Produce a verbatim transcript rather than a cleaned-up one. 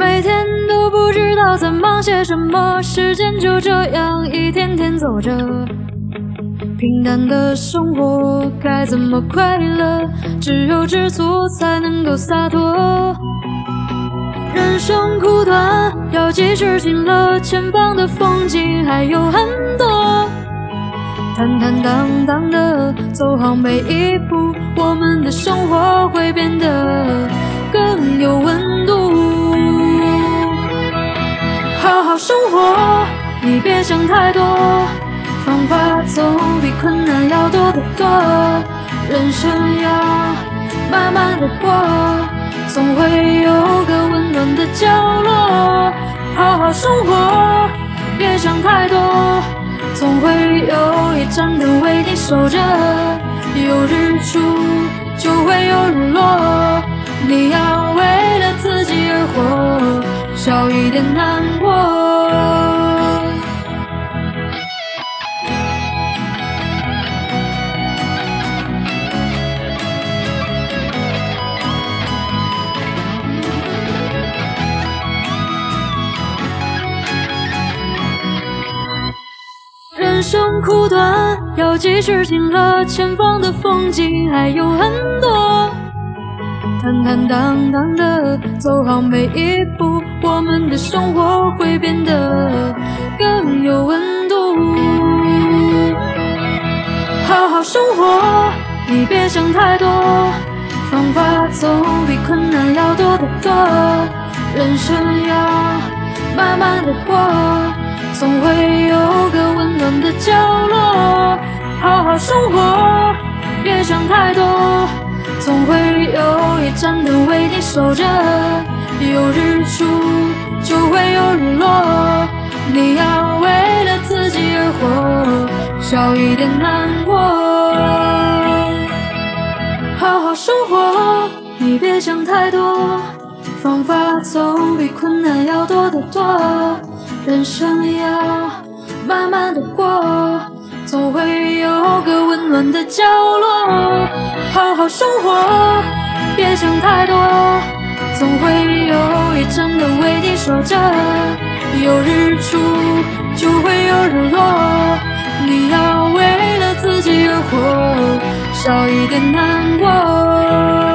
每天都不知道在忙些什么，时间就这样一天天走着。平淡的生活该怎么快乐？只有知足才能够洒脱。人生苦短，要及时行乐，前方的风景还有很多。坦坦荡荡的走好每一步，我们的生活会变得更有温度。好好生活，你别想太多，方法总比困难要多得多。人生要慢慢的过，总会有个温暖的角落。好好生活，别想太多，总会有一盏灯为你守着。有日出就会有日落，你要为了自己而活，少一点难过。人生苦短，要及时行乐，前方的风景还有很多。坦坦荡荡的走好每一步，我们的生活会变得更有温度。好好生活，你别想太多，方法总比困难要多得多。人生要慢慢的过，总会有个温暖的角落。好好生活，别想太多，总会有一盏灯为你守着。有日出就会有日落，你要为了自己而活，少一点难过。好好生活，你别想太多，方法总比困难要多得多。人生要慢慢的过，总会有个温暖的角落。好好生活，别想太多，总会有一盏灯为你守着。有日出就会有日落，你要为了自己而活，少一点难过。